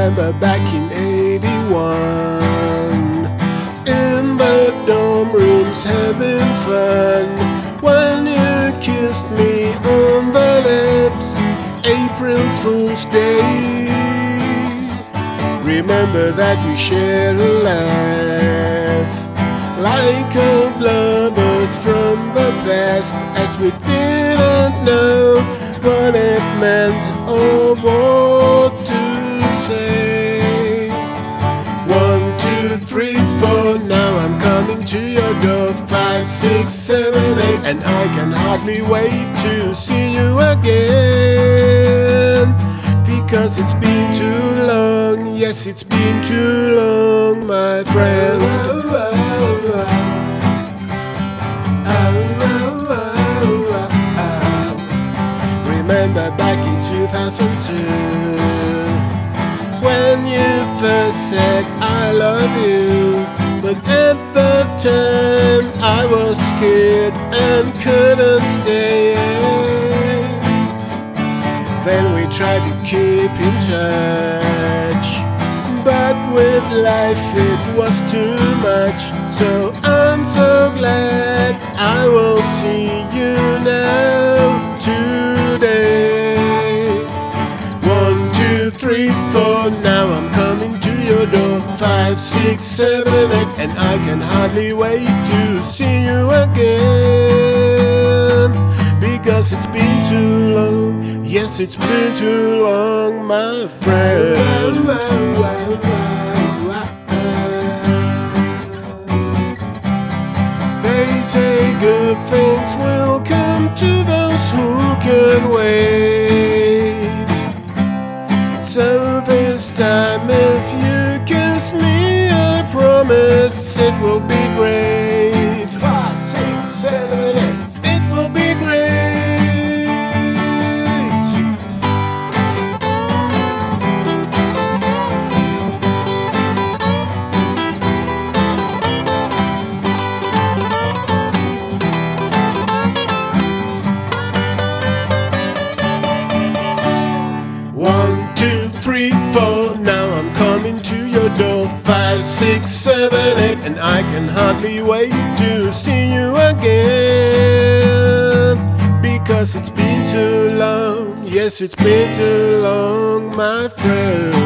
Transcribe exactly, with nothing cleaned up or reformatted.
remember back in eighty-one, in the dorm rooms having fun, when you kissed me on the lips, April Fool's Day. Remember that we shared a laugh, like of lovers from the past, as we didn't know what it meant or what to say. One, two, three, four, now I'm coming to your door. Five, six, seven, eight, and I can hardly wait to see you again. Because it's been too long, yes, it's been too long, my friend. Remember back in two thousand two, when you first said I love you, but at the time I was scared and couldn't stay. Then we tried to keep in touch, but with life it was too much. So I'm so glad I will see you now today. One, two, three, four, now I'm coming to your door. Five, six, seven, eight, and I can hardly wait to see you again. Because it's been too long, yes, it's been too long, my friend. They say good things will come to those who can wait. So this time if you kiss me, I promise it will be great. Five, six, seven, eight, it will be great. One, two, three, four, now I'm coming to your door. Five, six, seven, eight, and I can hardly wait to see you again. Because it's been too long, yes, it's been too long, my friend.